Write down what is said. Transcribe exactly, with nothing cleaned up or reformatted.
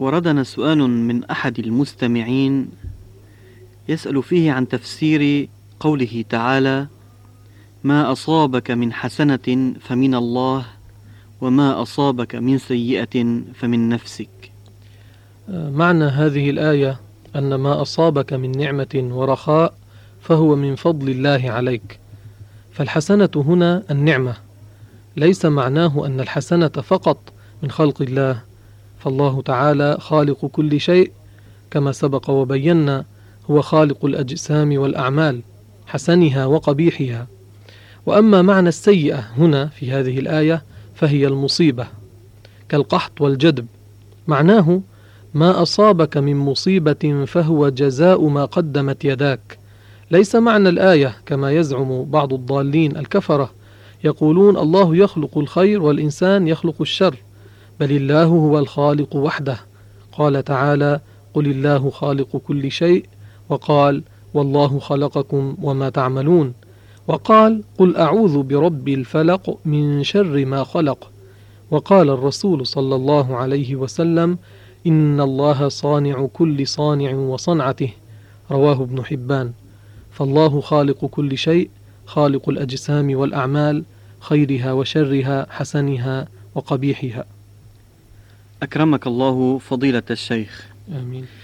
وردنا سؤال من أحد المستمعين يسأل فيه عن تفسير قوله تعالى: ما أصابك من حسنة فمن الله وما أصابك من سيئة فمن نفسك. معنى هذه الآية أن ما أصابك من نعمة ورخاء فهو من فضل الله عليك، فالحسنة هنا النعمة، ليس معناه أن الحسنة فقط من خلق الله، فالله تعالى خالق كل شيء كما سبق وبينا، هو خالق الأجسام والأعمال حسنها وقبيحها. وأما معنى السيئة هنا في هذه الآية فهي المصيبة كالقحط والجدب، معناه ما أصابك من مصيبة فهو جزاء ما قدمت يداك. ليس معنى الآية كما يزعم بعض الضالين الكفرة يقولون الله يخلق الخير والإنسان يخلق الشر، بل الله هو الخالق وحده. قال تعالى: قل الله خالق كل شيء، وقال: والله خلقكم وما تعملون، وقال: قل أعوذ برب الفلق من شر ما خلق، وقال الرسول صلى الله عليه وسلم: إن الله صانع كل صانع وصنعته، رواه ابن حبان. فالله خالق كل شيء، خالق الأجسام والأعمال، خيرها وشرها، حسنها وقبيحها. أكرمك الله فضيلة الشيخ. آمين.